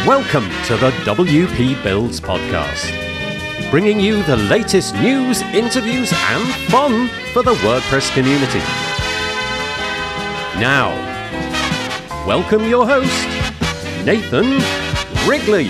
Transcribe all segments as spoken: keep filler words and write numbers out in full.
Welcome to the W P Builds podcast, bringing you the latest news, interviews and fun for the WordPress community. Now, welcome your host, Nathan Wrigley.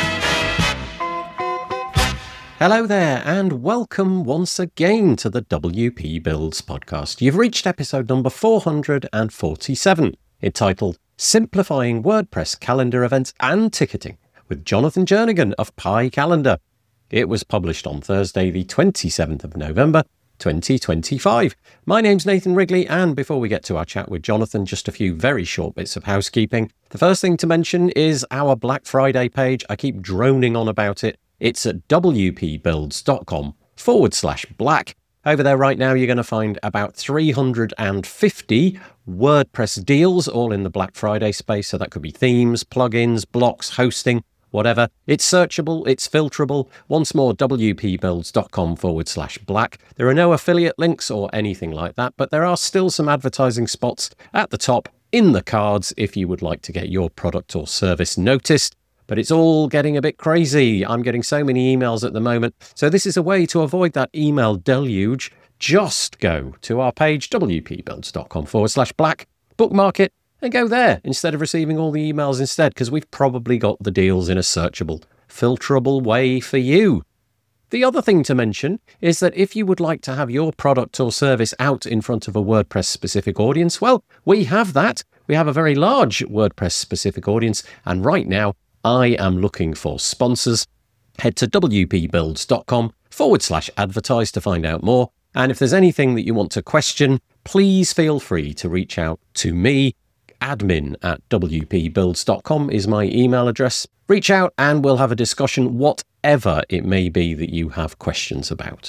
Hello there, and welcome once again to the W P Builds podcast. You've reached episode number four hundred forty-seven, entitled Simplifying WordPress Calendar Events and Ticketing with Jonathan Jernigan of PyCalendar. It was published on Thursday, the twenty-seventh of November, twenty twenty-five. My name's Nathan Wrigley, and before we get to our chat with Jonathan, just a few very short bits of housekeeping. The first thing to mention is our Black Friday page. I keep droning on about it. It's at wpbuilds.com forward slash black. Over there right now, you're going to find about three hundred fifty WordPress deals, all in the Black Friday space. So that could be themes, plugins, blocks, hosting, whatever. It's searchable, it's filterable. Once more, wpbuilds.com forward slash black. There are no affiliate links or anything like that, but there are still some advertising spots at the top in the cards if you would like to get your product or service noticed. But it's all getting a bit crazy. I'm getting so many emails at the moment. So this is a way to avoid that email deluge. Just go to our page, wpbuilds.com forward slash black, bookmark it, and go there instead of receiving all the emails instead, because we've probably got the deals in a searchable, filterable way for you. The other thing to mention is that if you would like to have your product or service out in front of a WordPress-specific audience, well, we have that. We have a very large WordPress-specific audience, and right now, I am looking for sponsors. Head to wpbuilds.com forward slash advertise to find out more. And if there's anything that you want to question, please feel free to reach out to me. Admin at wpbuilds dot com is my email address. Reach out and we'll have a discussion, whatever it may be that you have questions about.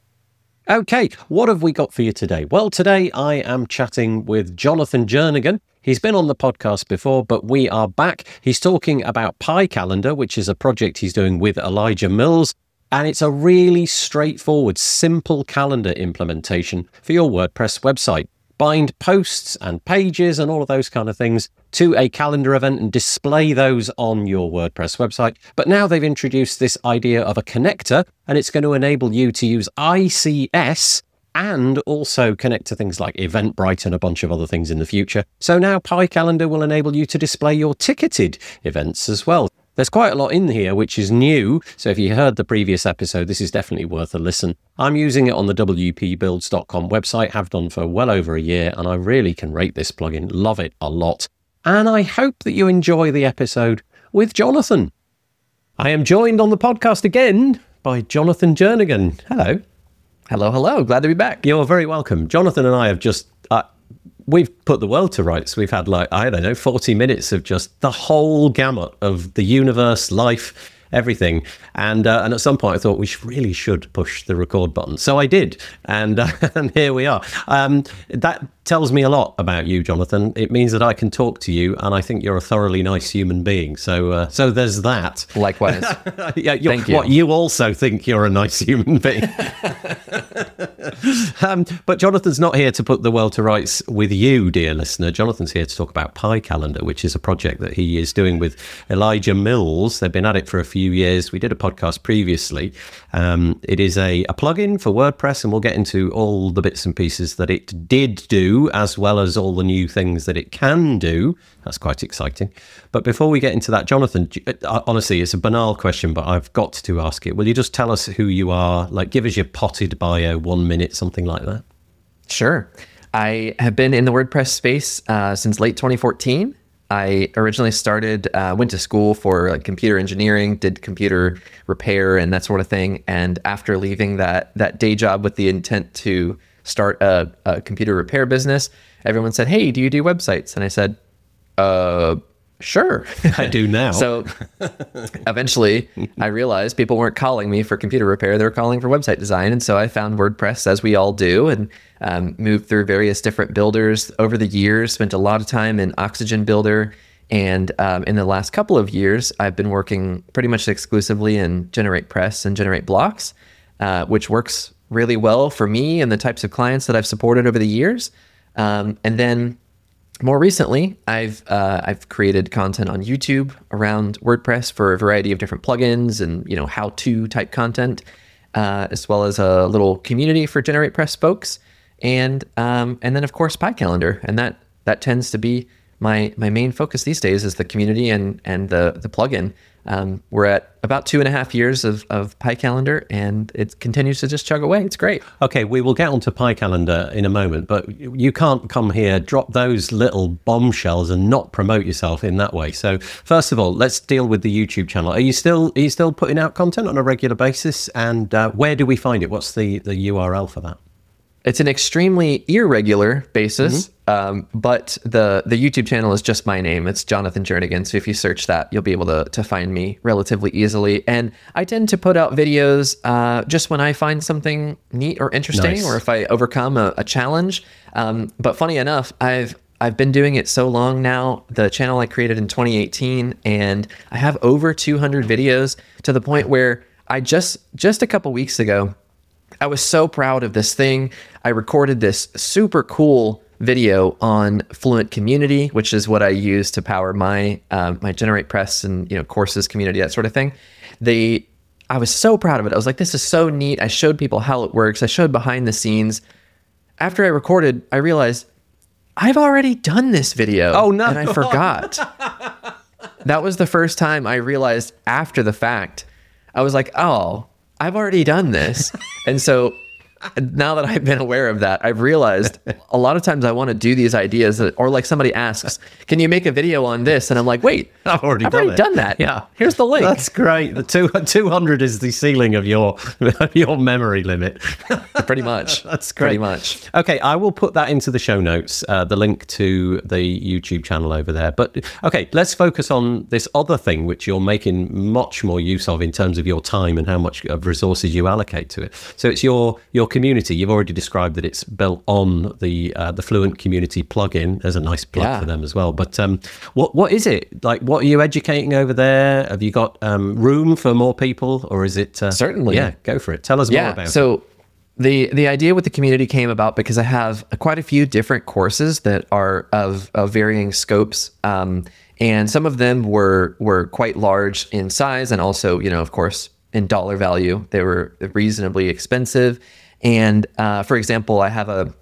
Okay, what have we got for you today? Well, today I am chatting with Jonathan Jernigan. He's been on the podcast before, but we are back. He's talking about PyCalendar, which is a project he's doing with Elijah Mills. And it's a really straightforward, simple calendar implementation for your WordPress website. Bind posts and pages and all of those kind of things to a calendar event and display those on your WordPress website. But now they've introduced this idea of a connector, and it's going to enable you to use I C S and also connect to things like Eventbrite and a bunch of other things in the future. So now PyCalendar will enable you to display your ticketed events as well. There's quite a lot in here which is new, so if you heard the previous episode, this is definitely worth a listen. I'm using it on the w p builds dot com website, have done for well over a year, and I really can rate this plugin, love it a lot. And I hope that you enjoy the episode with Jonathan. I am joined on the podcast again by Jonathan Jernigan. Hello. Hello, hello. Glad to be back. You're very welcome. Jonathan and I have just, uh, we've put the world to rights. We've had like, I don't know, forty minutes of just the whole gamut of the universe, life, everything. And uh, and at some point I thought we should, really should push the record button. So I did. And, uh, and here we are. Um, that tells me a lot about you, Jonathan. It means that I can talk to you, and I think you're a thoroughly nice human being. So uh, so there's that. Likewise. yeah, Thank you. What, you also think you're a nice human being. um, but Jonathan's not here to put the world to rights with you, dear listener. Jonathan's here to talk about PyCalendar, which is a project that he is doing with Elijah Mills. They've been at it for a few years. We did a podcast previously. Um, it is a, a plugin for WordPress, and we'll get into all the bits and pieces that it did do, as well as all the new things that it can do. That's quite exciting. But before we get into that, Jonathan, honestly, it's a banal question, but I've got to ask it. Will you just tell us who you are? Like, give us your potted bio, one minute, something like that. Sure. I have been in the WordPress space uh, since late twenty fourteen. I originally started, uh, went to school for like, computer engineering, did computer repair and that sort of thing. And after leaving that that day job with the intent to start a, a computer repair business, everyone said, "Hey, do you do websites?" And I said, uh, sure. I do now. So eventually I realized people weren't calling me for computer repair. They were calling for website design. And so I found WordPress, as we all do, and um, moved through various different builders over the years, spent a lot of time in Oxygen Builder. And um, in the last couple of years, I've been working pretty much exclusively in GeneratePress and GenerateBlocks, uh, which works really well for me and the types of clients that I've supported over the years. Um, and then more recently, I've uh, I've created content on YouTube around WordPress for a variety of different plugins and you know how-to type content, uh, as well as a little community for GeneratePress folks, and um, and then of course PyCalendar, and that that tends to be my my main focus these days is the community and and the the plugin. Um, we're at about two and a half years of, of PyCalendar, and it continues to just chug away. It's great. Okay, we will get onto PyCalendar in a moment, but you can't come here, drop those little bombshells and not promote yourself in that way. So first of all, let's deal with the YouTube channel. Are you still are you still putting out content on a regular basis? And uh, where do we find it? What's the, the U R L for that? It's an extremely irregular basis, mm-hmm. um, but the the YouTube channel is just my name. It's Jonathan Jernigan. So if you search that, you'll be able to to find me relatively easily. And I tend to put out videos uh, just when I find something neat or interesting, nice. Or if I overcome a, a challenge. Um, but funny enough, I've I've been doing it so long now. The channel I created in twenty eighteen, and I have over two hundred videos to the point where I just just a couple weeks ago, I was so proud of this thing. I recorded this super cool video on Fluent Community, which is what I use to power my uh, my GeneratePress and you know courses, community, that sort of thing. They, I was so proud of it. I was like, this is so neat. I showed people how it works. I showed behind the scenes. After I recorded, I realized I've already done this video. Oh no! And I forgot. That was the first time I realized after the fact. I was like, oh, I've already done this. And so now that I've been aware of that, I've realized a lot of times I want to do these ideas that, or like somebody asks, can you make a video on this? And I'm like, wait, I've already, I've done, already it. done that. Yeah. Here's the link. That's great. The two, two hundred is the ceiling of your, your memory limit. Pretty much. That's great. Pretty much. Okay. I will put that into the show notes, uh, the link to the YouTube channel over there. But okay, let's focus on this other thing, which you're making much more use of in terms of your time and how much of resources you allocate to it. So it's your, your community. You've already described that it's built on the uh, the Fluent Community plugin. There's a nice plug yeah. for them as well. But um, what what is it like? What are you educating over there? Have you got um, room for more people, or is it uh, certainly? Yeah, go for it. Tell us yeah, more about so, it. So the the idea with the community came about because I have quite a few different courses that are of, of varying scopes, um, and some of them were were quite large in size, and also, you know, of course, in dollar value, they were reasonably expensive. And uh, for example, I have a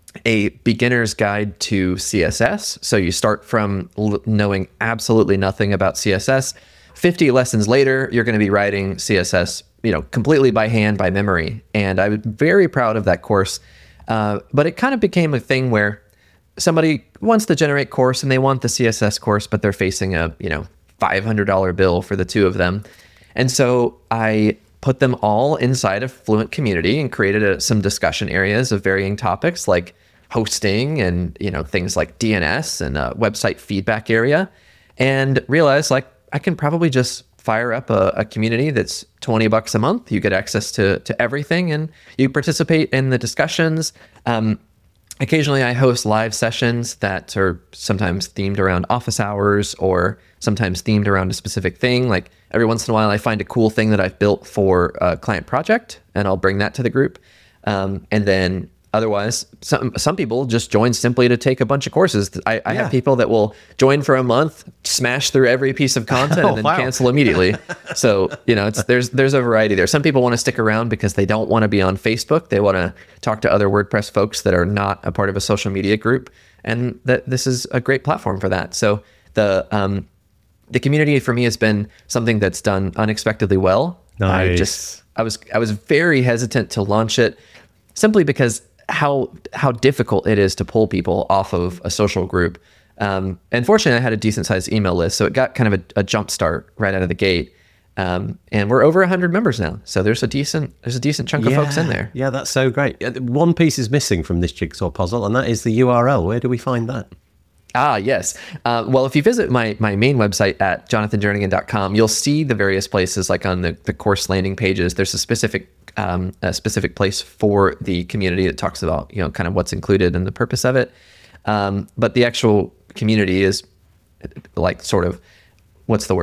a beginner's guide to C S S. So you start from l- knowing absolutely nothing about C S S. fifty lessons later, you're going to be writing C S S, you know, completely by hand, by memory. And I was very proud of that course. Uh, but it kind of became a thing where somebody wants the Generate course and they want the C S S course, but they're facing a, you know, five hundred dollars bill for the two of them. And so I put them all inside of Fluent Community and created a, some discussion areas of varying topics like hosting and, you know, things like D N S and a website feedback area, and realized like I can probably just fire up a, a community that's twenty bucks a month. You get access to, to everything and you participate in the discussions. Um, Occasionally I host live sessions that are sometimes themed around office hours or sometimes themed around a specific thing. Like every once in a while I find a cool thing that I've built for a client project and I'll bring that to the group. Um, and then otherwise, some some people just join simply to take a bunch of courses. I, I yeah. have people that will join for a month, smash through every piece of content, oh, and then wow. cancel immediately. So, you know, it's there's there's a variety there. Some people want to stick around because they don't want to be on Facebook. They want to talk to other WordPress folks that are not a part of a social media group, and that this is a great platform for that. So the um, the community for me has been something that's done unexpectedly well. Nice. I just I was I was very hesitant to launch it simply because how how difficult it is to pull people off of a social group. Um, and fortunately, I had a decent sized email list, so it got kind of a, a jump start right out of the gate. Um, and we're over one hundred members now, so there's a decent there's a decent chunk yeah, of folks in there. Yeah, that's so great. One piece is missing from this jigsaw puzzle, and that is the U R L. Where do we find that? Ah, yes. Uh, well, if you visit my my main website at jonathan jernigan dot com, you'll see the various places, like on the, the course landing pages. There's a specific um, a specific place for the community that talks about, you know, kind of what's included and the purpose of it. Um, but the actual community is like sort of, what's the word?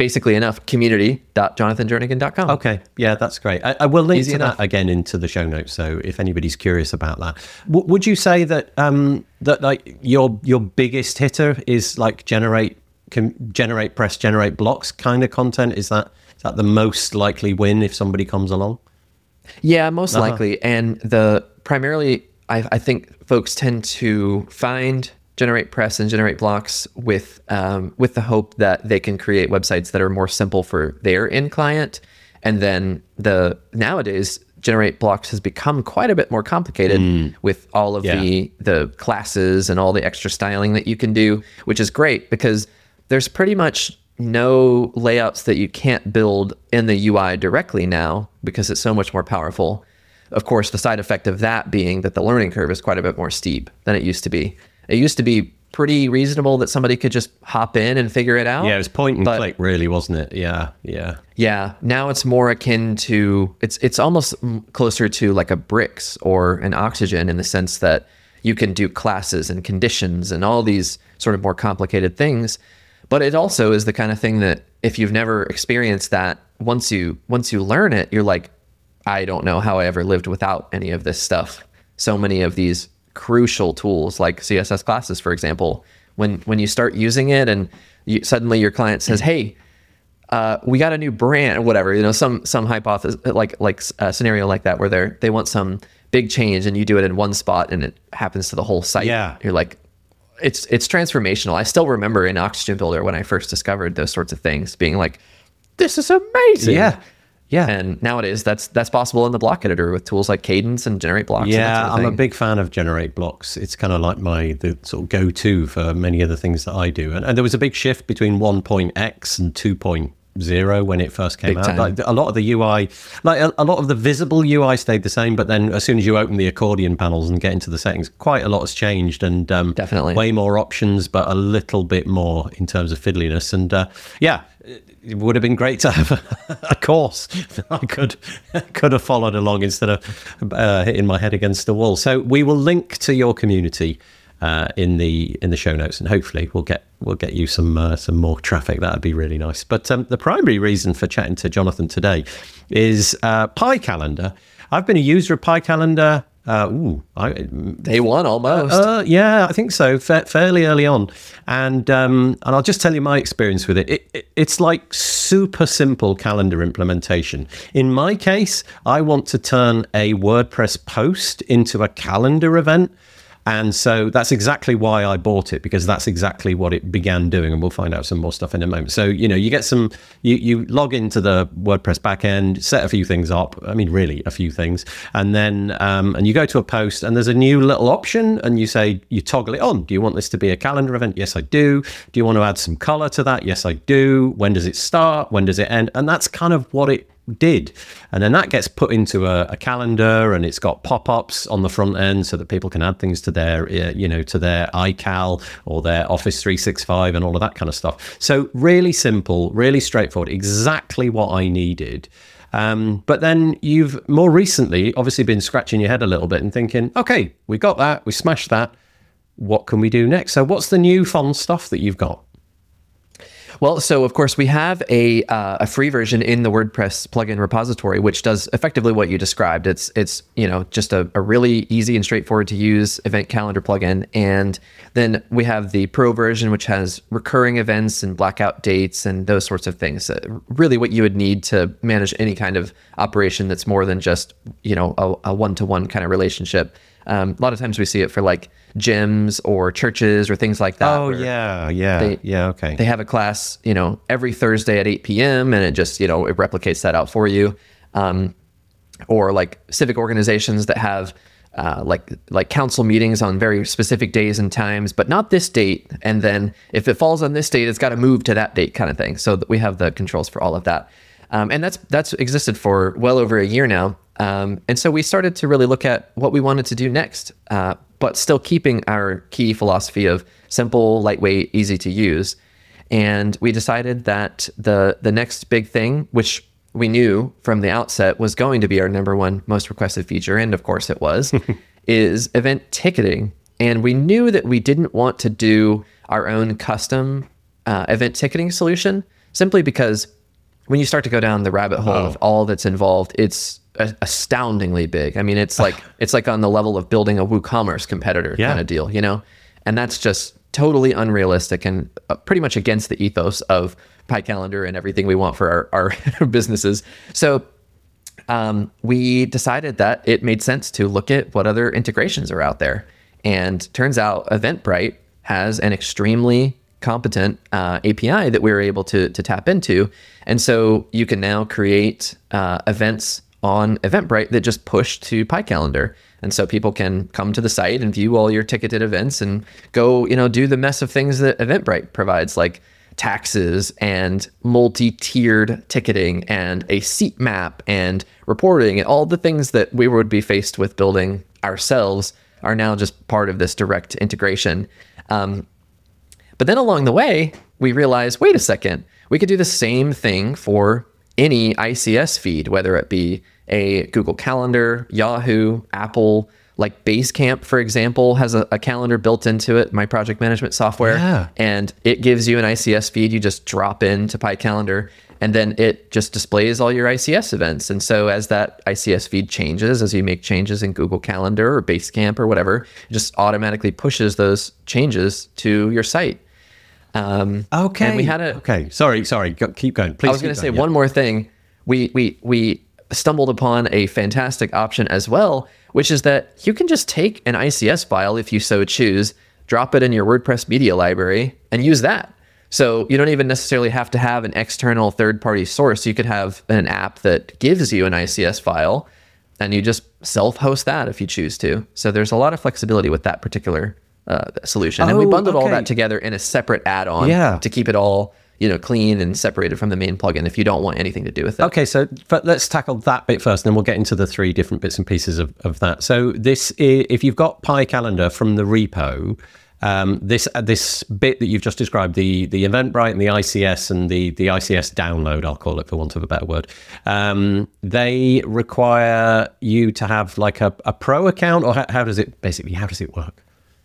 basically enough, community dot jonathan jernigan dot com. Okay, yeah, that's great. I, I will link Easy to enough. that again into the show notes. So if anybody's curious about that, w- would you say that um, that like your your biggest hitter is like generate com- generate press generate blocks kind of content? Is that is that the most likely win if somebody comes along? Yeah, most Uh-huh. likely. And the primarily, I, I think folks tend to find generate press and generate blocks with um, with the hope that they can create websites that are more simple for their end client. And then the nowadays, generate blocks has become quite a bit more complicated with all of Yeah. the the classes and all the extra styling that you can do, which is great because there's pretty much no layouts that you can't build in the U I directly now because it's so much more powerful. Of course, the side effect of that being that the learning curve is quite a bit more steep than it used to be. It used to be pretty reasonable that somebody could just hop in and figure it out. Yeah, it was point and But- click, really, wasn't it? Yeah, yeah. Yeah, now it's more akin to it's it's almost mm, closer to like a Bricks or an Oxygen in the sense that you can do classes and conditions and all these sort of more complicated things. But it also is the kind of thing that if you've never experienced that, once you once you learn it, you're like, I don't know how I ever lived without any of this stuff. So many of these crucial tools like C S S classes, for example, when when you start using it and you, suddenly your client says, hey, uh, we got a new brand or whatever, you know, some some hypothesis like like a scenario like that where they're they want some big change and you do it in one spot and it happens to the whole site. Yeah. You're like, it's it's transformational. I still remember in Oxygen Builder when I first discovered those sorts of things being like, this is amazing. Yeah, yeah. And nowadays that's that's possible in the block editor with tools like Cadence and Generate Blocks. and that Yeah, sort of I'm a thing. big fan of generate blocks. It's kind of like my the sort of go-to for many of the things that I do. And, and there was a big shift between one point X and two point oh when it first came Big out. time. Like a lot of the U I, like a, a lot of the visible U I stayed the same, but then as soon as you open the accordion panels and get into the settings, quite a lot has changed and um, Definitely. way more options, but a little bit more in terms of fiddliness. And uh, yeah. It would have been great to have a, a course that I could could have followed along instead of uh, hitting my head against the wall. So we will link to your community uh, in the in the show notes, and hopefully we'll get we'll get you some uh, some more traffic. That'd be really nice. But um, the primary reason for chatting to Jonathan today is uh, PyCalendar. I've been a user of PyCalendar. Uh, ooh, I, Day one almost. uh, yeah, I think so. Fa- fairly early on, and um, and I'll just tell you my experience with it. It, it. It's like super simple calendar implementation. In my case, I want to turn a WordPress post into a calendar event. And so that's exactly why I bought it, because that's exactly what it began doing. And we'll find out some more stuff in a moment. So, you know, you get some, you, you log into the WordPress backend, set a few things up. I mean, really a few things. And then, um, and you go to a post and there's a new little option and you say, you toggle it on. Do you want this to be a calendar event? Yes, I do. Do you want to add some color to that? Yes, I do. When does it start? When does it end? And that's kind of what it did. And then that gets put into a, a calendar, and it's got pop-ups on the front end so that people can add things to their, uh, you know, to their iCal or their Office three sixty-five and all of that kind of stuff. So really simple, really straightforward, exactly what I needed. Um, but then you've more recently obviously been scratching your head a little bit and thinking, okay, we got that, we smashed that. What can we do next? So what's the new fun stuff that you've got? Well, so of course we have a uh, a free version in the WordPress plugin repository, which does effectively what you described. It's it's you know just a, a really easy and straightforward to use event calendar plugin, and then we have the Pro version, which has recurring events and blackout dates and those sorts of things. Uh, really, what you would need to manage any kind of operation that's more than just you know a, a one-to-one kind of relationship. Um, a lot of times we see it for like gyms or churches or things like that. Oh, where yeah, yeah, they- yeah, okay. They have a class, you know, every Thursday at eight p.m. and it just, you know, it replicates that out for you. Um, or like civic organizations that have uh, like like council meetings on very specific days and times, but not this date. And then if it falls on this date, it's got to move to that date kind of thing. So that we have the controls for all of that. Um, and that's that's existed for well over a year now. Um, and so we started to really look at what we wanted to do next, uh, but still keeping our key philosophy of simple, lightweight, easy to use. And we decided that the the next big thing, which we knew from the outset was going to be our number one most requested feature, and of course it was, is event ticketing. And we knew that we didn't want to do our own custom uh, event ticketing solution. simply because when you start to go down the rabbit hole oh. of all that's involved, it's astoundingly big. I mean, it's like it's like on the level of building a WooCommerce competitor yeah. kind of deal, you know? And that's just totally unrealistic and uh, pretty much against the ethos of PyCalendar and everything we want for our, our businesses. So um, we decided that it made sense to look at what other integrations are out there. And turns out Eventbrite has an extremely competent uh, A P I that we were able to, to tap into. And so you can now create uh, events on Eventbrite that just push to PyCalendar. And so people can come to the site and view all your ticketed events and go, you know, do the mess of things that Eventbrite provides, like taxes and multi-tiered ticketing and a seat map and reporting, and all the things that we would be faced with building ourselves are now just part of this direct integration. Um, but then along the way, we realized, wait a second, we could do the same thing for any I C S feed, whether it be a Google Calendar, Yahoo, Apple, like Basecamp, for example, has a, a calendar built into it, my project management software, yeah. and it gives you an I C S feed. You just drop into PyCalendar, and then it just displays all your I C S events. And so as that I C S feed changes, as you make changes in Google Calendar or Basecamp or whatever, it just automatically pushes those changes to your site. Um, okay. And we had a okay. Sorry, sorry. Go, keep going. Please. I was going to say yeah. one more thing. We we we stumbled upon a fantastic option as well, which is that you can just take an I C S file if you so choose, drop it in your WordPress media library, and use that. So you don't even necessarily have to have an external third-party source. You could have an app that gives you an I C S file, and you just self-host that if you choose to. So there's a lot of flexibility with that particular uh, solution. And oh, we bundled okay. all that together in a separate add-on yeah. to keep it all, you know, clean and separated from the main plugin if you don't want anything to do with it. Okay, so but let's tackle that bit first, and then we'll get into the three different bits and pieces of, of that. So this, is, if you've got PyCalendar from the repo, um, this uh, this bit that you've just described, the the Eventbrite and the I C S and the the I C S download, I'll call it for want of a better word, um, they require you to have like a, a pro account, or how, how does it basically how does it work?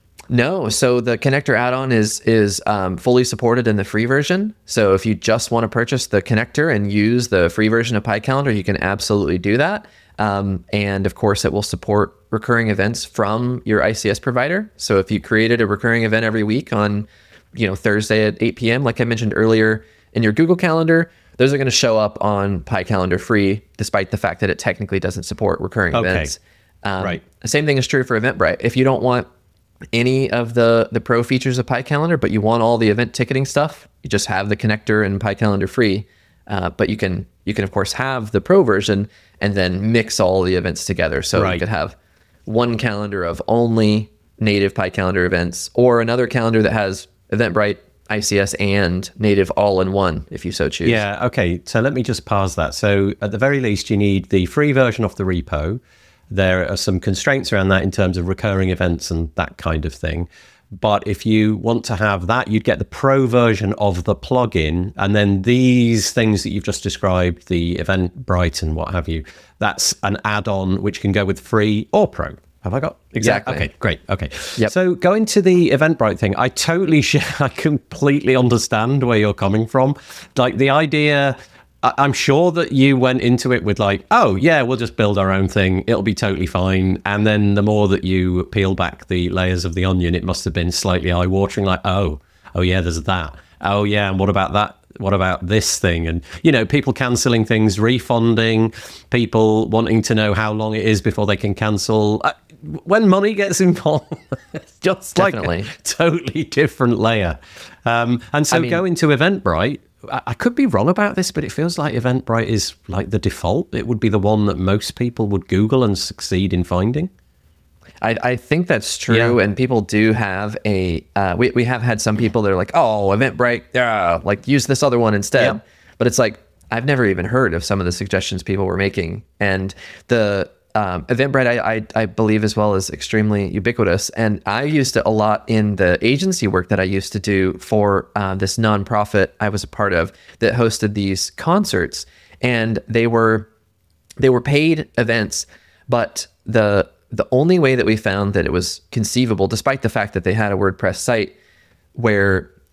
No, so the connector add-on is is um, fully supported in the free version. So if you just want to purchase the connector and use the free version of PyCalendar, you can absolutely do that. Um, and of course, it will support recurring events from your I C S provider. So if you created a recurring event every week on, you know, Thursday at eight p.m., like I mentioned earlier, in your Google Calendar, those are going to show up on PyCalendar free, despite the fact that it technically doesn't support recurring okay. events. Um, right. The same thing is true for Eventbrite. If you don't want any of the the pro features of PyCalendar, but you want all the event ticketing stuff, you just have the connector and PyCalendar free. Uh, but you can you can of course have the pro version and then mix all the events together. So right. you could have one calendar of only native PyCalendar events, or another calendar that has Eventbrite, I C S, and native all in one, if you so choose. Yeah. Okay. So let me just parse that. So at the very least, you need the free version of the repo. There are some constraints around that in terms of recurring events and that kind of thing. But if you want to have that, you'd get the pro version of the plugin. And then these things that you've just described, the Eventbrite and what have you, that's an add-on which can go with free or pro. Have I got? Exactly. Yeah, okay, great. Okay. Yep. So going to the Eventbrite thing, I totally, sh- I completely understand where you're coming from. Like the idea... I'm sure that you went into it with like, oh, yeah, we'll just build our own thing. It'll be totally fine. And then the more that you peel back the layers of the onion, it must have been slightly eye-watering, like, oh, oh, yeah, there's that. Oh, yeah, and what about that? What about this thing? And, you know, people cancelling things, refunding, people wanting to know how long it is before they can cancel. Uh, when money gets involved, it's just Definitely. like a totally different layer. Um, and so I mean, going to Eventbrite, I could be wrong about this, but it feels like Eventbrite is like the default. It would be the one that most people would Google and succeed in finding. I, I think that's true, yeah. And people do have a. Uh, we we have had some people that are like, "Oh, Eventbrite, yeah, like use this other one instead." Yeah. But it's like I've never even heard of some of the suggestions people were making, and the um, Eventbrite, I, I I believe as well is extremely ubiquitous, and I used it a lot in the agency work that I used to do for uh, this nonprofit I was a part of that hosted these concerts, and they were they were paid events, but the the only way that we found that it was conceivable, despite the fact that they had a WordPress site where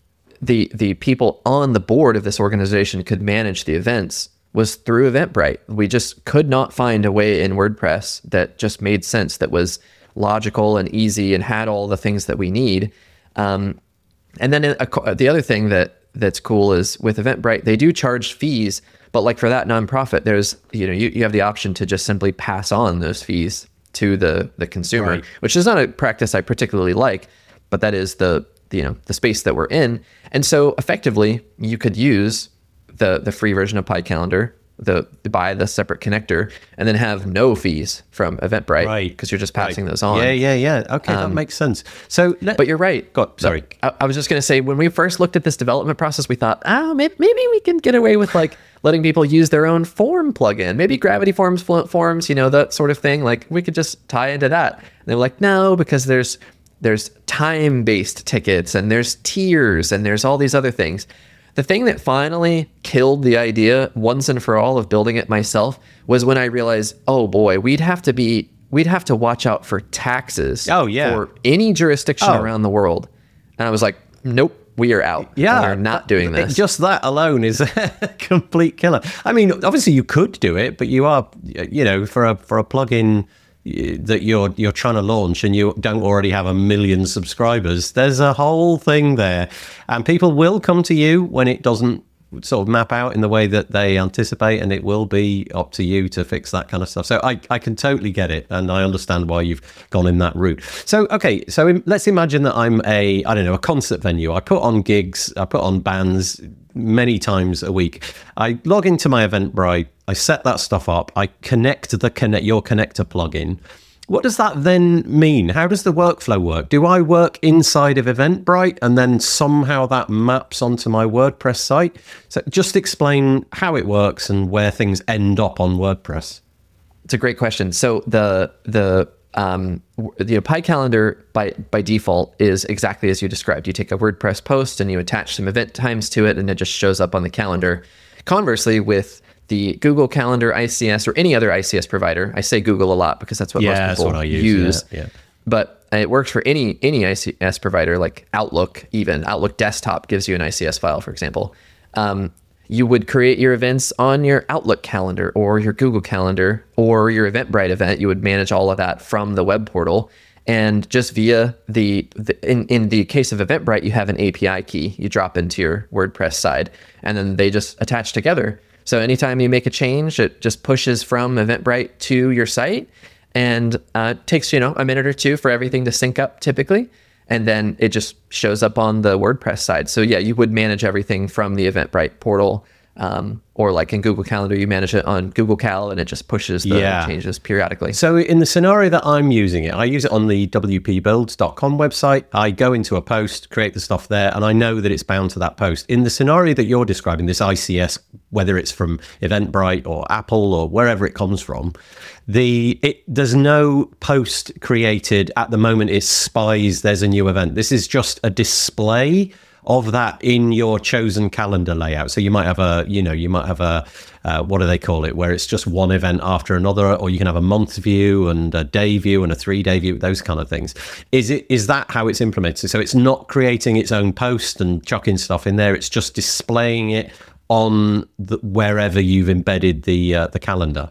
the the people on the board of this organization could manage the events was through Eventbrite. We just could not find a way in WordPress that just made sense, that was logical and easy and had all the things that we need. Um, and then uh, the other thing that that's cool is with Eventbrite, they do charge fees, but like for that nonprofit, there's, you know, you, you have the option to just simply pass on those fees to the the consumer, right. Which is not a practice I particularly like, but that is the, the, you know, the space that we're in. And so effectively you could use the the free version of PyCalendar, the, the buy the separate connector, and then have no fees from Eventbrite, right? Because you're just passing right. those on. Yeah, yeah, yeah. Okay, um, that makes sense. So, let, but you're right. Go on, sorry, I, I was just going to say, when we first looked at this development process, we thought, oh, maybe, maybe we can get away with like letting people use their own form plugin, maybe Gravity Forms, Fluent Forms, you know, that sort of thing. Like we could just tie into that. And they were like, no, because there's there's time-based tickets and there's tiers and there's all these other things. The thing that finally killed the idea once and for all of building it myself was when I realized, oh boy, we'd have to be, we'd have to watch out for taxes oh, yeah. for any jurisdiction oh. around the world. And I was like, nope, we are out. Yeah. We're not doing this. Just that alone is a complete killer. I mean, obviously you could do it, but you are, you know, for a, for a plugin that you're you're trying to launch and you don't already have a million subscribers, there's a whole thing there, and people will come to you when it doesn't sort of map out in the way that they anticipate, and it will be up to you to fix that kind of stuff. So I, I can totally get it, and I understand why you've gone in that route. So okay, so im- let's imagine that I'm a I don't know a concert venue. I put on gigs, I put on bands many times a week. I log into my Eventbrite, I set that stuff up, I connect the connect your connector plugin. What does that then mean? How does the workflow work? Do I work inside of Eventbrite and then somehow that maps onto my WordPress site? So just explain how it works and where things end up on WordPress. It's a great question. So the the um, the PyCalendar by by default is exactly as you described. You take a WordPress post and you attach some event times to it, and it just shows up on the calendar. Conversely, with the Google Calendar I C S or any other I C S provider, I say Google a lot because that's what yeah, most people that's what I use. use. Yeah, yeah. But it works for any any I C S provider, like Outlook. Even Outlook Desktop gives you an I C S file, for example. Um, you would create your events on your Outlook calendar or your Google Calendar or your Eventbrite event. You would manage all of that from the web portal. And just via the, the in, in the case of Eventbrite, you have an A P I key you drop into your WordPress side, and then they just attach together. So anytime you make a change, it just pushes from Eventbrite to your site, and uh, takes, you know, a minute or two for everything to sync up typically. And then it just shows up on the WordPress side. So yeah, you would manage everything from the Eventbrite portal, um, or like in Google Calendar, you manage it on Google Cal, and it just pushes the yeah. changes periodically. So in the scenario that I'm using it, I use it on the W P builds dot com website. I go into a post, create the stuff there, and I know that it's bound to that post. In the scenario that you're describing, this I C S, whether it's from Eventbrite or Apple or wherever it comes from, the it there's no post created at the moment. It spies there's a new event. This is just a display of that in your chosen calendar layout. So you might have a, you know, you might have a, uh, what do they call it, where it's just one event after another, or you can have a month view and a day view and a three day view, those kind of things. Is it, is that how it's implemented? So it's not creating its own post and chucking stuff in there. It's just displaying it on the, wherever you've embedded the, uh, the calendar.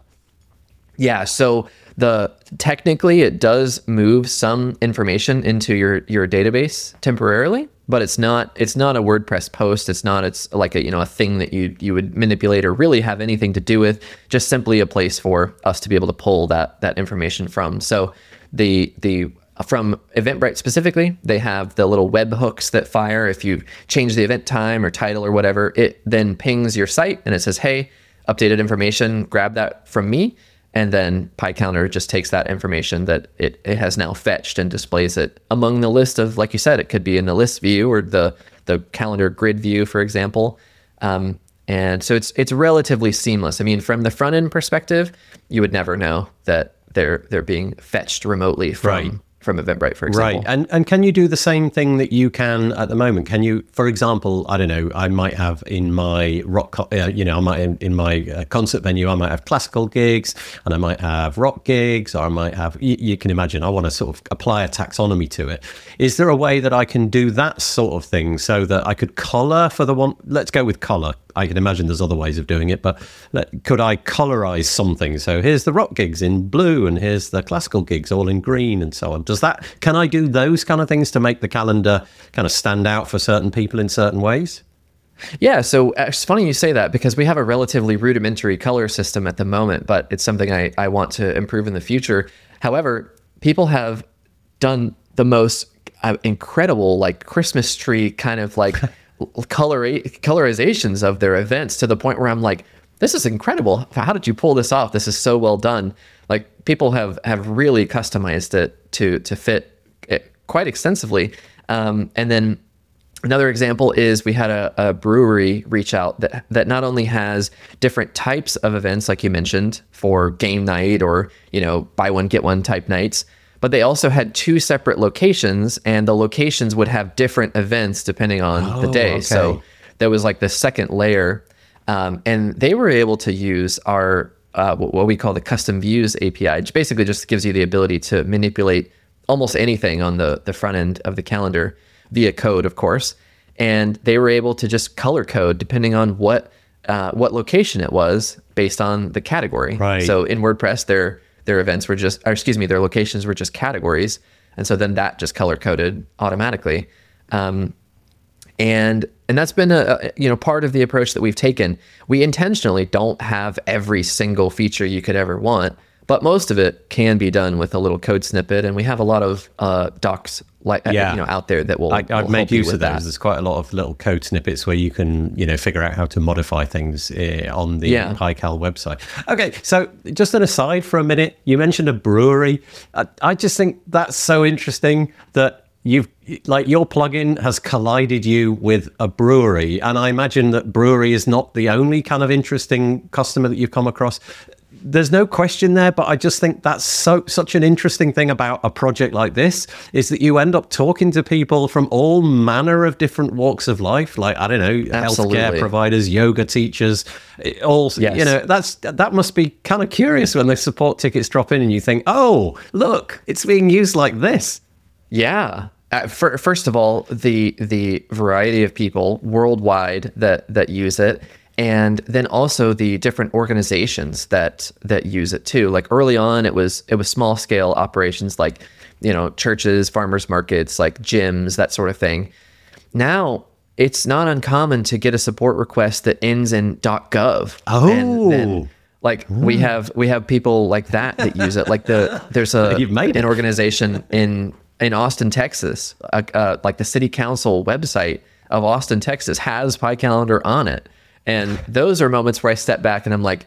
Yeah. So the technically it does move some information into your, your database temporarily, but it's not it's not a WordPress post. It's not it's like a, you know, a thing that you you would manipulate or really have anything to do with. Just simply a place for us to be able to pull that that information from. So the the from Eventbrite specifically, they have the little web hooks that fire. If you change the event time or title or whatever, it then pings your site and it says, hey, updated information, grab that from me. And then PyCalendar just takes that information that it, it has now fetched and displays it among the list of, like you said, it could be in the list view or the the calendar grid view, for example. Um, and so it's it's relatively seamless. I mean, from the front end perspective, you would never know that they're they're being fetched remotely from right. from Eventbrite, for example. Right. And and can you do the same thing that you can at the moment? Can you, for example, I don't know, I might have in my rock, co- uh, you know, I might in, in my uh, concert venue, I might have classical gigs and I might have rock gigs, or I might have, you, you can imagine, I want to sort of apply a taxonomy to it. Is there a way that I can do that sort of thing so that I could color for the one, let's go with color. I can imagine there's other ways of doing it, but let, could I colorize something? So here's the rock gigs in blue and here's the classical gigs all in green and so on. Does that, can I do those kind of things to make the calendar kind of stand out for certain people in certain ways? Yeah, so it's funny you say that because we have a relatively rudimentary color system at the moment, but it's something I, I want to improve in the future. However, people have done the most uh, incredible like Christmas tree kind of like color colorizations of their events to the point where I'm like, this is incredible. How did you pull this off? This is so well done. Like people have, have really customized it to, to fit it quite extensively. Um, and then another example is we had a, a brewery reach out that, that not only has different types of events, like you mentioned, for game night or, you know, buy one, get one type nights, but they also had two separate locations and the locations would have different events depending on oh, the day. Okay. So there was like the second layer. Um, and they were able to use our, uh, what we call the custom views A P I, which basically just gives you the ability to manipulate almost anything on the, the front end of the calendar via code, of course. And they were able to just color code depending on what, uh, what location it was based on the category. Right. So in WordPress, their, their events were just, or excuse me, their locations were just categories. And so then that just color coded automatically. Um, and, and that's been a, a, you know, part of the approach that we've taken. We intentionally don't have every single feature you could ever want, but most of it can be done with a little code snippet. And we have a lot of uh, docs like yeah. you know out there that will. I, I've will made help you use with of those. that. There's quite a lot of little code snippets where you can, you know, figure out how to modify things uh, on the Yeah. PyCal website. Okay, so just an aside for a minute, you mentioned a brewery. I, I just think that's so interesting that you've like your plugin has collided you with a brewery, and I imagine that brewery is not the only kind of interesting customer that you've come across. There's no question there, but I just think that's so such an interesting thing about a project like this is that you end up talking to people from all manner of different walks of life, like, I don't know, Absolutely. healthcare providers, yoga teachers, all, Yes. you know, that's that must be kind of curious when the support tickets drop in and you think, oh, look, it's being used like this. Yeah. Uh, for, first of all, the the variety of people worldwide that that use it, and then also the different organizations that that use it too. Like early on, it was it was small scale operations like, you know, churches, farmers markets, like gyms, that sort of thing. Now it's not uncommon to get a support request that ends in .gov. Oh. And then, like we have we have people like that that use it. Like the there's a You've made it. an organization in in Austin, Texas, uh, uh, like the city council website of Austin, Texas has PyCalendar on it. And those are moments where I step back and I'm like,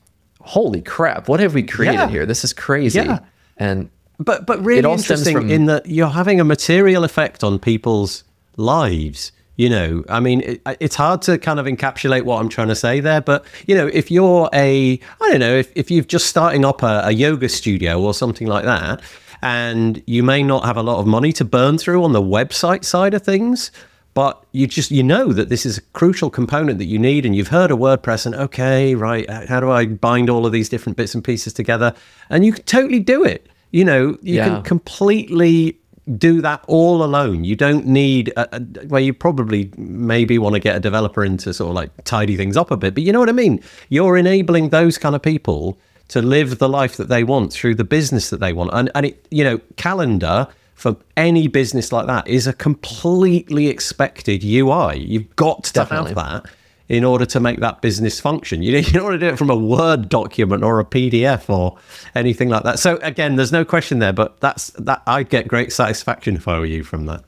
holy crap, what have we created Yeah. here? This is crazy. Yeah. And But but really It all stems interesting from- in that you're having a material effect on people's lives. You know, I mean, it, it's hard to kind of encapsulate what I'm trying to say there. But, you know, if you're a, I don't know, if, if you've just starting up a, a yoga studio or something like that, and you may not have a lot of money to burn through on the website side of things, but you just, you know that this is a crucial component that you need, and you've heard of WordPress and, okay, right, how do I bind all of these different bits and pieces together? And you can totally do it. You know, you Yeah. can completely do that all alone. You don't need, a, a, well, you probably maybe want to get a developer in to sort of like tidy things up a bit, but you know what I mean? You're enabling those kind of people to live the life that they want through the business that they want. And, and it, you know, Calendar for any business like that is a completely expected U I. You've got to Definitely. have that in order to make that business function. You, you don't want to do it from a Word document or a P D F or anything like that. So again, there's no question there, but that's that I get great satisfaction if I were you from that.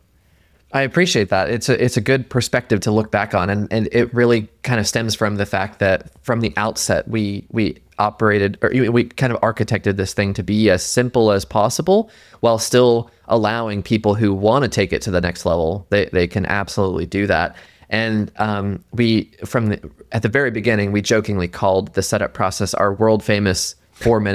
I appreciate that. It's a it's a good perspective to look back on, and, and it really kind of stems from the fact that from the outset we we operated or we kind of architected this thing to be as simple as possible while still allowing people who want to take it to the next level. They they can absolutely do that. And um, we from the at the very beginning we jokingly called the setup process our world famous four minute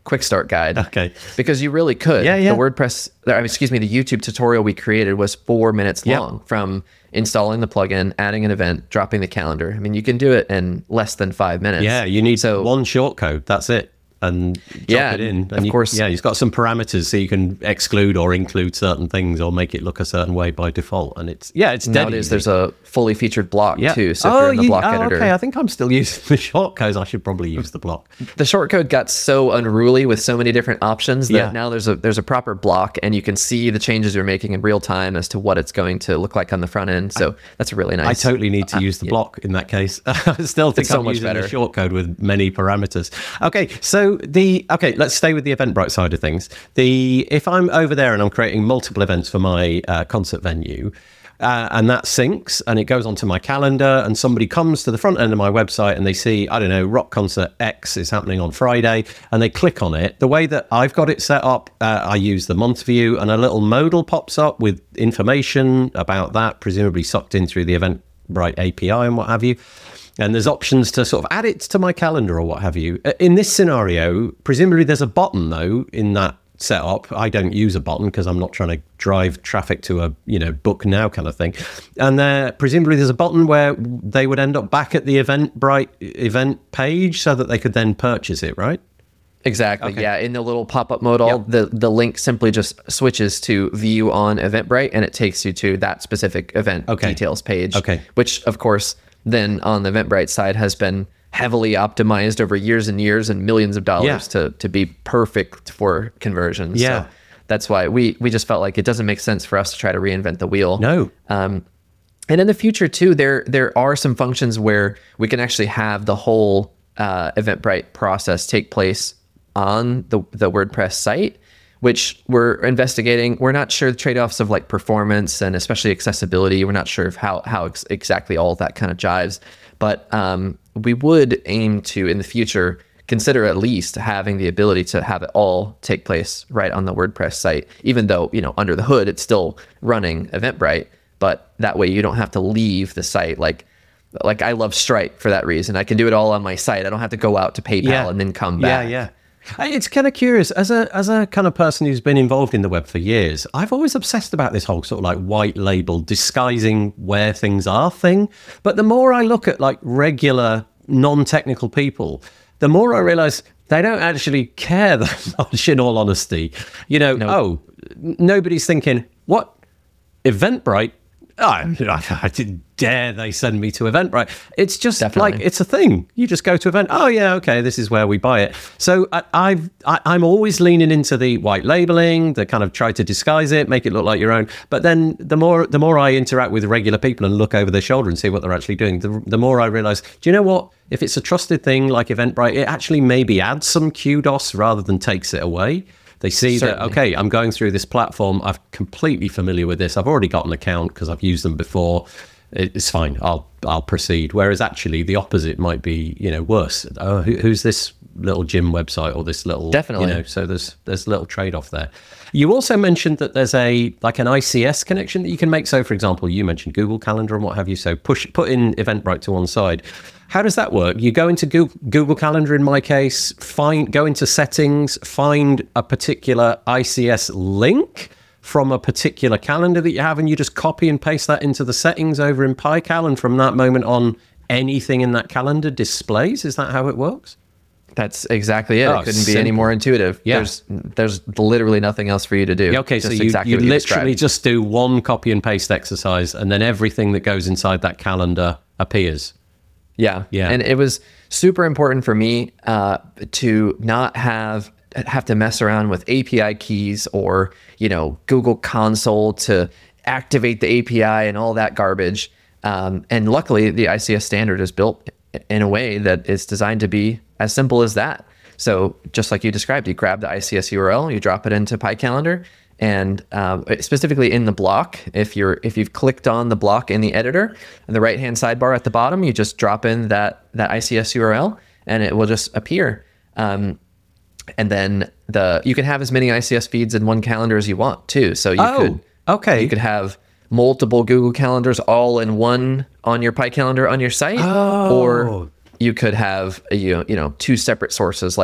quick start guide. Okay. Because you really could. Yeah, yeah. The WordPress, I mean, excuse me, the YouTube tutorial we created was four minutes Yep. long from installing the plugin, adding an event, dropping the calendar. I mean, you can do it in less than five minutes. Yeah, you need so, one shortcode. That's it. And drop Yeah, it in. And of you, course. Yeah, it's got some parameters so you can exclude or include certain things or make it look a certain way by default. And it's, yeah, it's dead Nowadays, easy. there's a fully featured block Yeah. too. So if oh, you're in the you- block oh, editor, okay. I think I'm still using the shortcodes. I should probably use the block. the shortcode got so unruly with so many different options that Yeah. now there's a there's a proper block and you can see the changes you're making in real time as to what it's going to look like on the front end. So that's really I nice. totally need to use the block in that case. I still think It's so I'm much using better. the shortcode with many parameters. Okay, so the okay, let's stay with the Eventbrite side of things. The if I'm over there and I'm creating multiple events for my uh, concert venue, uh, and that syncs and it goes onto my calendar, and somebody comes to the front end of my website and they see, I don't know, rock concert X is happening on Friday, and they click on it. The way that I've got it set up, uh, I use the month view, and a little modal pops up with information about that, presumably sucked in through the Eventbrite A P I and what have you. And there's options to sort of add it to my calendar or what have you. In this scenario, presumably there's a button though in that setup. I don't use a button because I'm not trying to drive traffic to a, you know, book now kind of thing. And there, presumably there's a button where they would end up back at the Eventbrite event page so that they could then purchase it, right? Exactly. Okay. Yeah. In the little pop-up modal, Yep. the, the link simply just switches to view on Eventbrite and it takes you to that specific event Okay. details page. Okay. Which of course then on the Eventbrite side has been heavily optimized over years and years and millions of dollars Yeah. to to be perfect for conversions. Yeah. So that's why we we just felt like it doesn't make sense for us to try to reinvent the wheel. No. Um, and in the future too, there there are some functions where we can actually have the whole uh, Eventbrite process take place on the the WordPress site, which we're investigating. We're not sure the trade-offs of like performance and especially accessibility. We're not sure of how how ex- exactly all of that kind of jives, but um, we would aim to in the future consider at least having the ability to have it all take place right on the WordPress site, even though, you know, under the hood it's still running Eventbrite. But that way you don't have to leave the site. Like, like I love Stripe for that reason. I can do it all on my site. I don't have to go out to PayPal Yeah. and then come back. Yeah, yeah. It's kind of curious as a as a kind of person who's been involved in the web for years. I've always obsessed about this whole sort of like white label disguising where things are thing. But the more I look at like regular non-technical people, the more I realize they don't actually care that much, in all honesty. You know, Nope. oh, n- nobody's thinking, what, Eventbrite? Oh, I, I didn't dare they send me to Eventbrite. It's just Definitely. like, it's a thing. You just go to event. Oh yeah, okay, this is where we buy it. So I, I've, I, I'm always leaning into the white labeling, the kind of try to disguise it, make it look like your own. But then the more the more I interact with regular people and look over their shoulder and see what they're actually doing, the, the more I realize, do you know what? If it's a trusted thing like Eventbrite, it actually maybe adds some kudos rather than takes it away. They see Certainly. that, okay, I'm going through this platform. I'm completely familiar with this. I've already got an account because I've used them before. It's fine. I'll I'll proceed. Whereas actually the opposite might be, you know, worse. Oh, who, who's this little gym website or this little, Definitely. you know, so there's there's a little trade-off there. You also mentioned that there's a like an I C S connection that you can make. So for example, you mentioned Google Calendar and what have you. So push put in Eventbrite to one side. How does that work? You go into Google, Google Calendar in my case, find go into settings, find a particular I C S link from a particular calendar that you have, and you just copy and paste that into the settings over in PyCal, and from that moment on, anything in that calendar displays. Is that how it works? That's exactly it. Oh, it couldn't be any simple. more intuitive. Yeah. There's there's literally nothing else for you to do. Yeah, okay, Just so you, exactly you what literally described. just do one copy and paste exercise, and then everything that goes inside that calendar appears. Yeah. Yeah. And it was super important for me uh, to not have have to mess around with A P I keys or, you know, Google Console to activate the A P I and all that garbage. Um, and luckily, the I C S standard is built in a way that is designed to be as simple as that. So just like you described, you grab the I C S U R L, you drop it into PyCalendar, and um, specifically in the block, if you're if you've clicked on the block in the editor, in the right hand sidebar at the bottom, you just drop in that that I C S U R L, and it will just appear. Um, and then the you can have as many I C S feeds in one calendar as you want too. So you Oh, could okay. you could have multiple Google calendars all in one on your PyCalendar on your site, Oh. or you could have you know, you know two separate sources like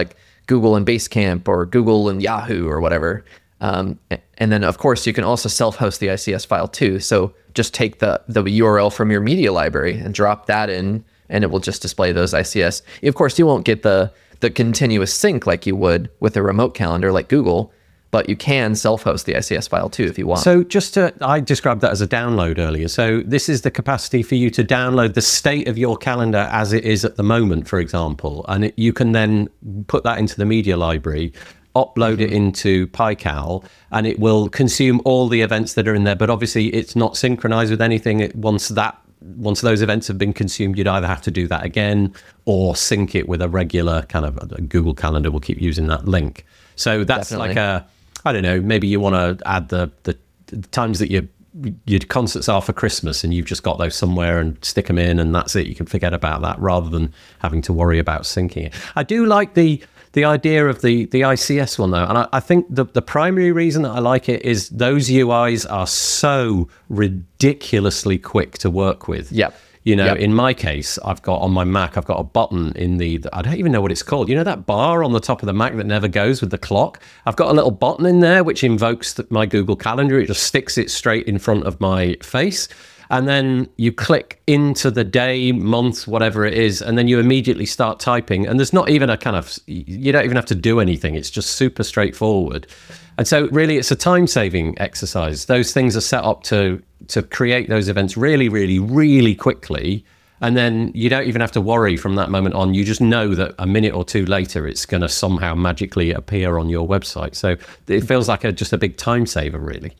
Google and Basecamp or Google and Yahoo or whatever. Um, and then, of course, you can also self-host the I C S file too. So just take the, the U R L from your media library and drop that in, and it will just display those I C S. Of course, you won't get the, the continuous sync like you would with a remote calendar like Google, but you can self-host the I C S file too if you want. So just to, I described that as a download earlier. So this is the capacity for you to download the state of your calendar as it is at the moment, for example, and it, you can then put that into the media library, upload it into PyCal, and it will consume all the events that are in there. But obviously it's not synchronized with anything. It, once that once those events have been consumed, you'd either have to do that again or sync it with a regular kind of a Google Calendar will keep using that link. So that's Definitely. like a, I don't know, maybe you want to add the, the, the times that your your concerts are for Christmas and you've just got those somewhere and stick them in and that's it. You can forget about that rather than having to worry about syncing it. I do like the the idea of the the I C S one though, and I, I think the, the primary reason that I like it is those U Is are so ridiculously quick to work with. Yep. You know, yep. in my case, I've got on my Mac, I've got a button in the, I don't even know what it's called. You know, that bar on the top of the Mac that never goes with the clock? I've got a little button in there which invokes the, my Google Calendar. It just sticks it straight in front of my face. And then you click into the day, month, whatever it is, and then you immediately start typing. And there's not even a kind of, you don't even have to do anything. It's just super straightforward. And so really it's a time-saving exercise. Those things are set up to to create those events really, really, really quickly. And then you don't even have to worry from that moment on. You just know that a minute or two later, it's going to somehow magically appear on your website. So it feels like a, just a big time saver, really.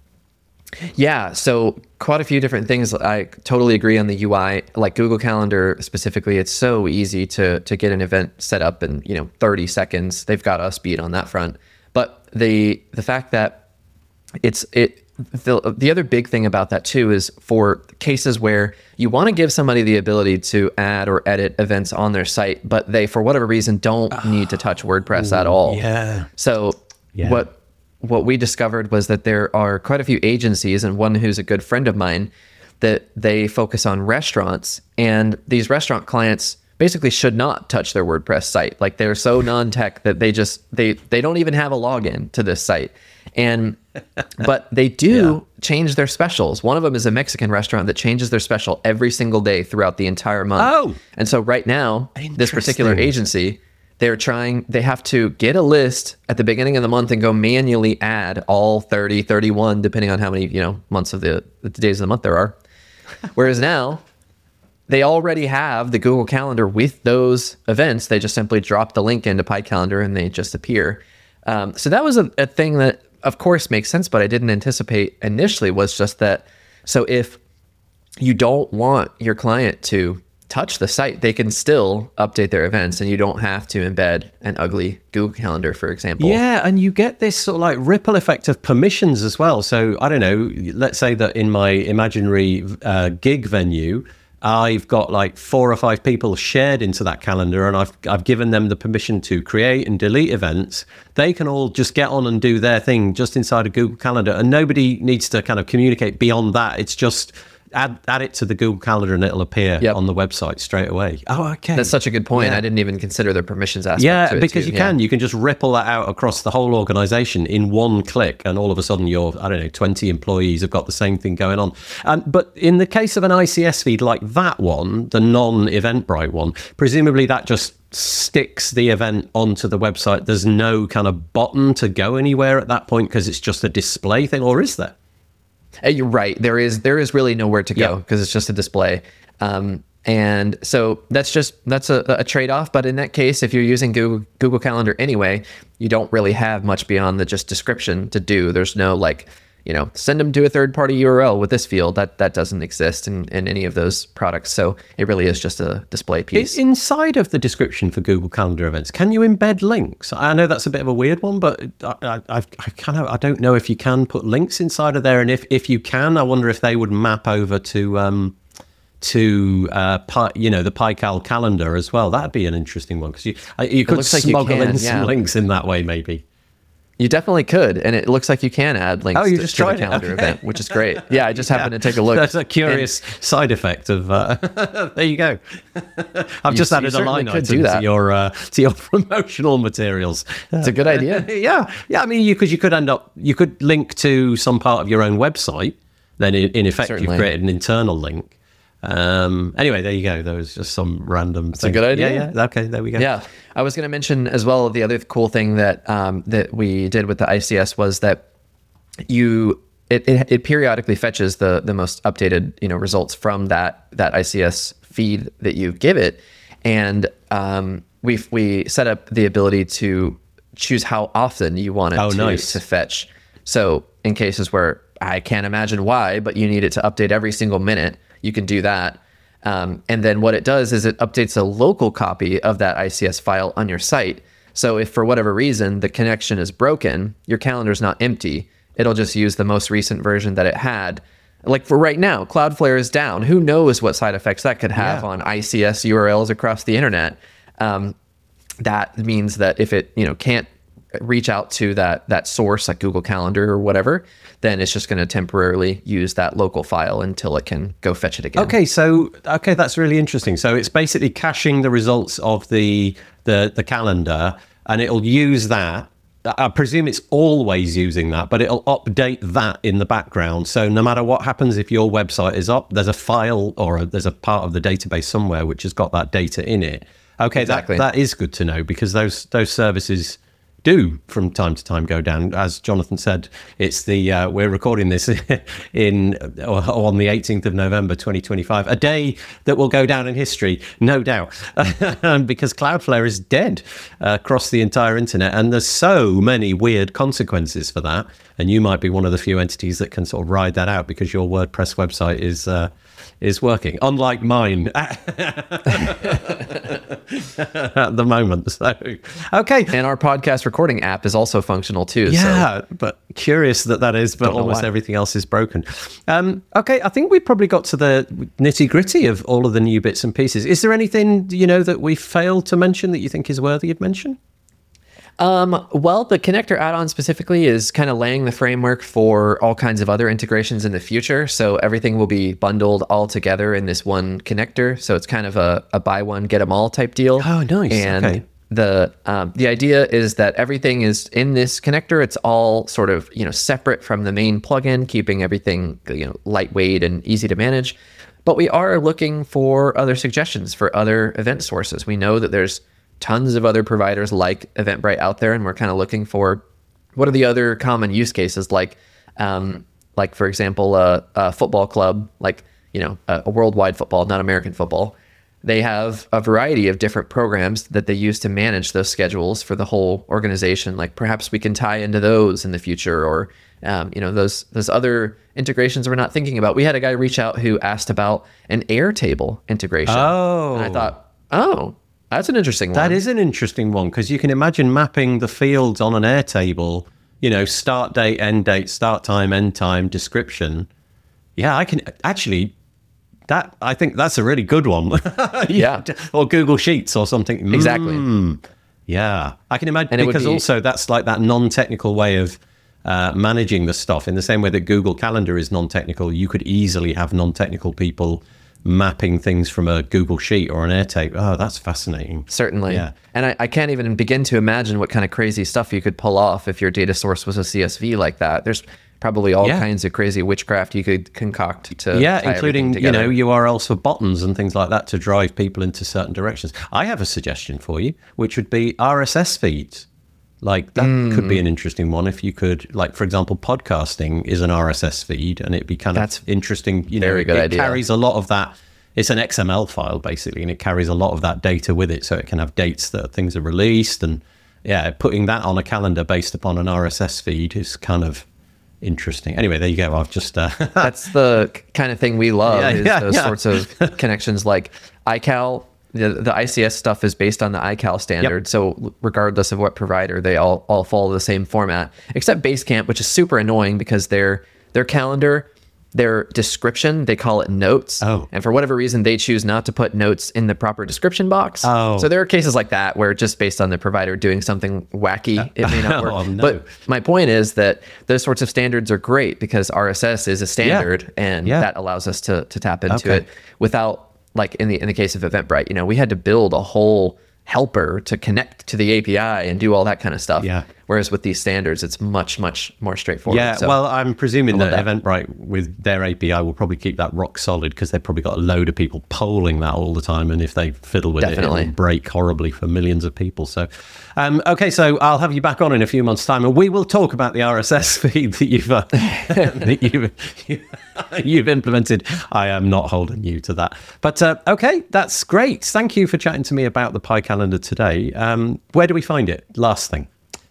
Yeah, so quite a few different things. I totally agree on the U I. Like Google Calendar specifically, it's so easy to to get an event set up in, you know, thirty seconds. They've got us beat on that front. But the the fact that it's it the the other big thing about that too is for cases where you want to give somebody the ability to add or edit events on their site, but they for whatever reason don't oh, need to touch WordPress ooh, at all. Yeah. So yeah. what what we discovered was that there are quite a few agencies, and one who's a good friend of mine, that they focus on restaurants, and these restaurant clients basically should not touch their WordPress site. Like they're so non-tech that they just they they don't even have a login to this site. And but they do yeah. change their specials. One of them is a Mexican restaurant that changes their special every single day throughout the entire month. Oh. And so right now, this particular agency, they're trying, they have to get a list at the beginning of the month and go manually add all thirty, thirty-one, depending on how many, you know, months of the, the days of the month there are. Whereas now, they already have the Google Calendar with those events. They just simply drop the link into PyCalendar and they just appear. Um, so that was a, a thing that, of course, makes sense, but I didn't anticipate initially was just that. So if you don't want your client to touch the site, they can still update their events and you don't have to embed an ugly Google Calendar, for example. Yeah, and you get this sort of like ripple effect of permissions as well. So I don't know, let's say that in my imaginary uh, gig venue, I've got like four or five people shared into that calendar and I've I've given them the permission to create and delete events. They can all just get on and do their thing just inside a Google Calendar, and nobody needs to kind of communicate beyond that. It's just add add it to the Google Calendar and it'll appear yep. on the website straight away. Oh, okay. That's such a good point. Yeah. I didn't even consider the permissions aspect yeah, to it because too. you yeah. can. You can just ripple that out across the whole organization in one click, and all of a sudden your, I don't know, twenty employees have got the same thing going on. Um, but in the case of an I C S feed like that one, the non-Eventbrite one, presumably that just sticks the event onto the website. There's no kind of button to go anywhere at that point because it's just a display thing, or is there? You're right. There is there is really nowhere to go because yep. it's just a display. Um, and so that's just that's a, a trade-off. But in that case, if you're using Google Google Calendar anyway, you don't really have much beyond the just description to do. There's no like, you know, send them to a third-party U R L with this field. That that doesn't exist in, in any of those products. So it really is just a display piece. Inside of the description for Google Calendar events, can you embed links? I know that's a bit of a weird one, but I, I, I kind of I don't know if you can put links inside of there, and if if you can, I wonder if they would map over to um to uh Pi, you know the PyCal calendar as well. That'd be an interesting one because you you could smuggle like in yeah. some links in that way maybe. You definitely could, and it looks like you can add links Oh, you to, just to tried the it? calendar Okay. event, which is great. Yeah, I just happened Yeah. to take a look. That's a curious And side effect of. Uh, there you go. I've You- just you added a certainly line could item do to that. your uh, to your promotional materials. it's a good idea. yeah, yeah. I mean, you because you could end up you could link to some part of your own website. Then, in, in effect, Certainly. you've created an internal link. Um, anyway, there you go. There was just some random. It's a good idea. Yeah, yeah. Okay, there we go. Yeah, I was going to mention as well. The other cool thing that um, that we did with the I C S was that you it, it it periodically fetches the the most updated you know results from that that I C S feed that you give it, and um, we we set up the ability to choose how often you want it Oh, to, nice. to fetch. So in cases where I can't imagine why, but you need it to update every single minute, you can do that. Um, and then what it does is it updates a local copy of that I C S file on your site. So if for whatever reason the connection is broken, your calendar's not empty. It'll just use the most recent version that it had. Like for right now, Cloudflare is down. Who knows what side effects that could have Yeah. on I C S U R Ls across the internet? Um, that means that if it you know can't reach out to that that source like Google Calendar or whatever, then it's just going to temporarily use that local file until it can go fetch it again. Okay, so okay, that's really interesting. So it's basically caching the results of the the the calendar, and it'll use that. I presume it's always using that, but it'll update that in the background. So no matter what happens, if your website is up, there's a file or a, there's a part of the database somewhere which has got that data in it. Okay, Exactly. that, that is good to know because those those services do from time to time go down. As Jonathan said, it's the uh, we're recording this in or on the eighteenth of November twenty twenty-five, a day that will go down in history, no doubt, because Cloudflare is dead uh, across the entire internet, and there's so many weird consequences for that. And you might be one of the few entities that can sort of ride that out because your WordPress website is uh, is working, unlike mine at the moment. So, okay. And our podcast recording app is also functional too. Yeah, So but curious that that is, but Don't know almost why. everything else is broken. Um, okay, I think we probably got to the nitty gritty of all of the new bits and pieces. Is there anything, you know, that we failed to mention that you think is worthy of mention? Um, well, the connector add-on specifically is kind of laying the framework for all kinds of other integrations in the future. So everything will be bundled all together in this one connector. So it's kind of a, a buy one, get them all type deal. Oh, nice. And Okay. the um, the idea is that everything is in this connector. It's all sort of, you know, separate from the main plugin, keeping everything, you know, lightweight and easy to manage. But we are looking for other suggestions for other event sources. We know that there's tons of other providers like Eventbrite out there, and we're kind of looking for what are the other common use cases, like, um, like for example, a, a football club, like you know, a, a worldwide football, not American football. They have a variety of different programs that they use to manage those schedules for the whole organization. Like perhaps we can tie into those in the future, or um, you know, those those other integrations we're not thinking about. We had a guy reach out who asked about an Airtable integration, Oh. and I thought, oh. That's an interesting one. That is an interesting one because you can imagine mapping the fields on an Airtable, you know, start date, end date, start time, end time, description. Yeah, I can actually, that, I think that's a really good one. Yeah. Or Google Sheets or something. Exactly. Mm, yeah. I can imagine And it would because be- also that's like that non-technical way of uh, managing the stuff in the same way that Google Calendar is non-technical. You could easily have non-technical people mapping things from a Google Sheet or an Airtape. Oh, that's fascinating. Certainly. Yeah. And I, I can't even begin to imagine what kind of crazy stuff you could pull off if your data source was a C S V like that. There's probably all Yeah. kinds of crazy witchcraft you could concoct to Yeah, tie including, everything you together. know, U R Ls for buttons and things like that to drive people into certain directions. I have a suggestion for you, which would be R S S feeds. Like that could be an interesting one if you could, like, for example, podcasting is an R S S feed and it'd be kind That's of interesting. You know, very good it idea. carries a lot of that. It's an X M L file basically, and it carries a lot of that data with it. So it can have dates that things are released. And yeah, putting that on a calendar based upon an R S S feed is kind of interesting. Anyway, there you go. I've just, uh, That's the kind of thing we love, Yeah, is yeah, those yeah. sorts of connections. Like iCal, the, the I C S stuff is based on the iCal standard. Yep. So regardless of what provider, they all, all follow the same format, except Basecamp, which is super annoying because their their calendar their description, they call it notes. Oh. And for whatever reason, they choose not to put notes in the proper description box. Oh. So there are cases like that where just based on the provider doing something wacky, it may not work. Oh, no. But my point is that those sorts of standards are great because R S S is a standard Yeah. and Yeah. that allows us to to tap into Okay. it without, like in the in the case of Eventbrite, you know, we had to build a whole helper to connect to the A P I and do all that kind of stuff. Yeah. Whereas with these standards, it's much, much more straightforward. Yeah, So, well, I'm presuming I that, love that. Eventbrite with their A P I will probably keep that rock solid because they've probably got a load of people polling that all the time. And if they fiddle with Definitely. it, it'll break horribly for millions of people. So, um, okay, so I'll have you back on in a few months' time and we will talk about the R S S feed that you've, uh, that you've, you've implemented. I am not holding you to that. But uh, okay, that's great. Thank you for chatting to me about the Pi Calendar today. Um, where do we find it? Last thing.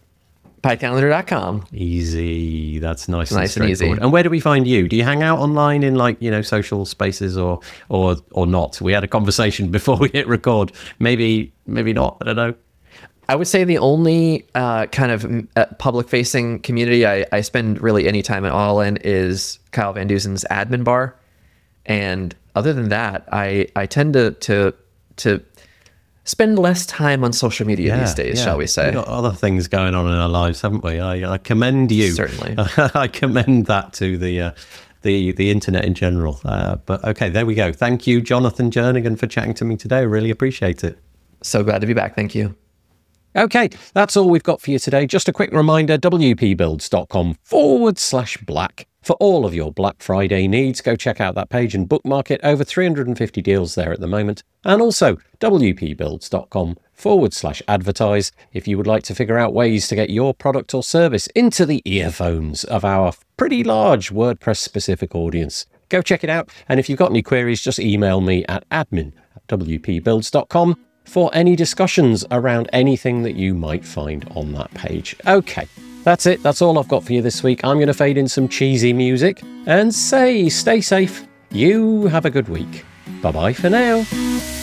pi calendar dot com. Easy. That's nice, Nice and and easy. straightforward. And where do we find you? Do you hang out online in like, you know, social spaces or or or not? We had a conversation before we hit record. Maybe maybe not. I don't know. I would say the only uh, kind of uh, public-facing community I, I spend really any time at all in is Kyle Van Duzen's admin bar, and other than that, I I tend to to to spend less time on social media these days, yeah. shall we say? We've got other things going on in our lives, haven't we? I, I commend you. Certainly. I commend that to the uh, the the internet in general. Uh, but okay, there we go. Thank you, Jonathan Jernigan, for chatting to me today. I really appreciate it. So glad to be back. Thank you. Okay, that's all we've got for you today. Just a quick reminder, wpbuilds.com forward slash black. For all of your Black Friday needs, go check out that page and bookmark it. Over three hundred fifty deals there at the moment. And also wpbuilds.com forward slash advertise if you would like to figure out ways to get your product or service into the earphones of our pretty large WordPress specific audience. Go check it out. And if you've got any queries, just email me at admin at wpbuilds dot com. for any discussions around anything that you might find on that page. Okay, that's it. That's all I've got for you this week. I'm going to fade in some cheesy music and say, stay safe. You have a good week. Bye-bye for now.